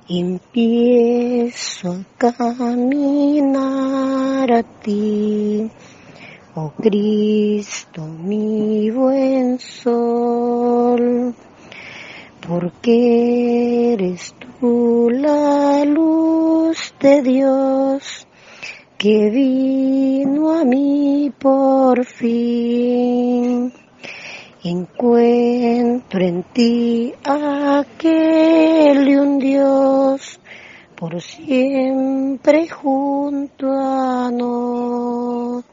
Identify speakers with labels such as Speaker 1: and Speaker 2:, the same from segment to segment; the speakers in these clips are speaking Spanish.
Speaker 1: Empiezo a caminar a ti, oh Cristo, mi buen sol, porque eres tú la luz de Dios que vino a mí por fin. Encuentro en ti aquel y un Dios por siempre junto a nos,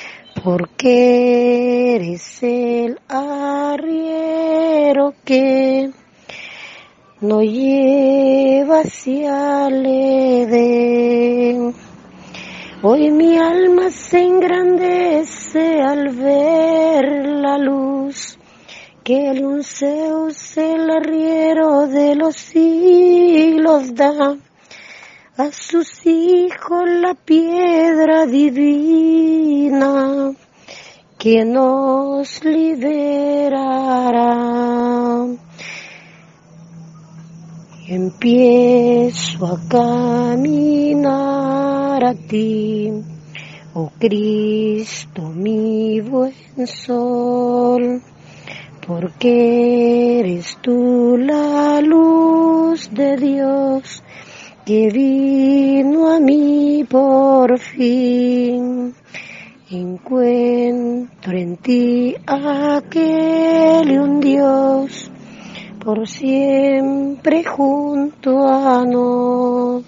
Speaker 1: porque eres el arriero que nos lleva hacia el Edén. Hoy mi alma se engrandece al ver la luz que el un Zeus, el arriero de los siglos, da a sus hijos la piedra divina que nos liberará. Empiezo a caminar a ti, oh Cristo, mi buen sol, porque eres tú la luz de Dios que vino a mí por fin. Encuentro en ti aquel y un Dios por siempre junto a nos,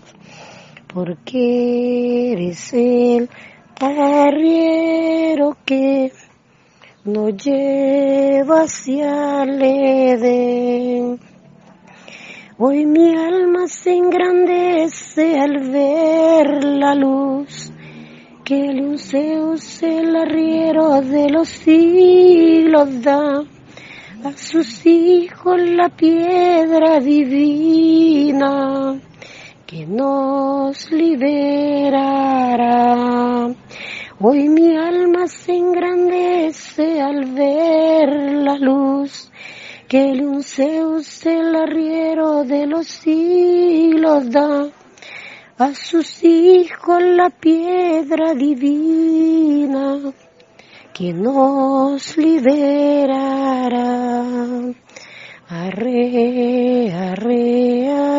Speaker 1: porque eres el arriero que nos lleva hacia el Edén. Hoy mi alma se engrandece al ver la luz que el un Zeus, el arriero de los siglos, da a sus hijos la piedra divina que nos liberará. Hoy mi alma se engrandece al ver la luz que el un Zeus, el arriero de los siglos, da a sus hijos la piedra divina que nos liberará. Arre, arre, arre.